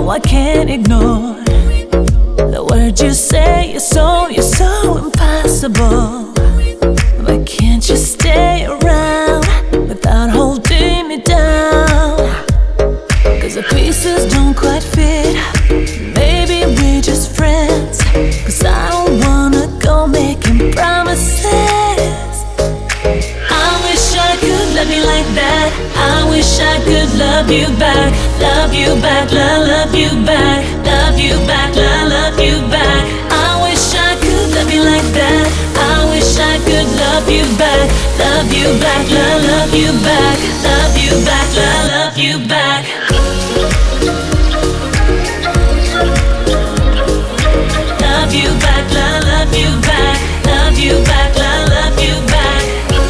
know I can't ignore the words you say. You're so impossible. But can't you stay around without holding me down? Cause the pieces don't quite fit. Maybe we're just friends. Cause I don't wanna go making promises. I wish I could love you like that. I wish I could love you back. Love you back, love you back. Love you back, love you back. I wish I could love you like that. I wish I could love you back. Love you back, love you back. Love you back, love you back. Love you back, love you back. Love you back, love you back.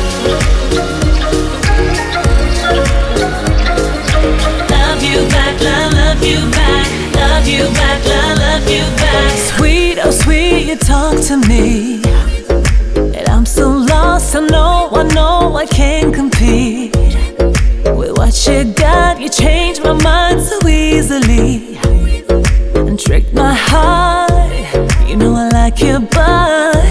Love you back, love you back. Love you back, love you back. Sweet, oh sweet, you talk to me, and I'm so lost. I know I can't compete with what you got. You changed my mind so easily and tricked my heart. You know I like your butt.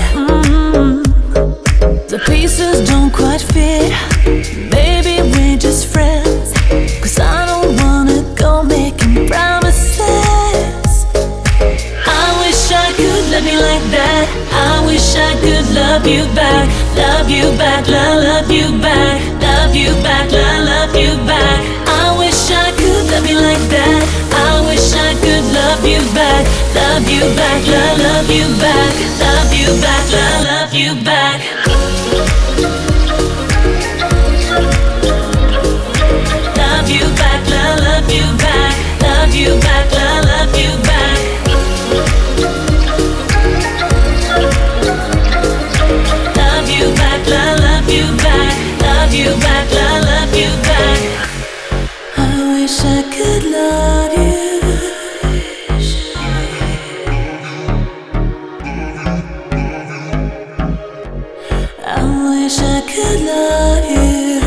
The pieces don't quite fit. Maybe we're just friends. Cause I don't wanna go making promises. I wish I could love you like that. I wish I could love you back. Love you back, love you back. Love you back, love you back. I wish I could love you like that. I wish I could love you back. Love you back, love you back. Love you back, love you back. Love you back, love you back. Love you back, love you back. Love you back, love you back. Love you back, love you back. I wish I could love you. I wish I could love you.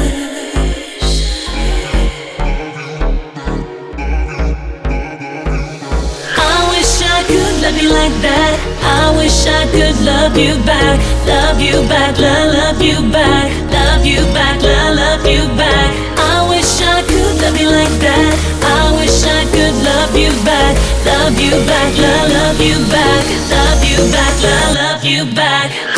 I wish I could love you like that. I wish I could love you back. Love you back, love you back. Love you back, love you back. I wish I could love you like that. I wish I could love you back. Love you back, love you back. Love you back, love you back.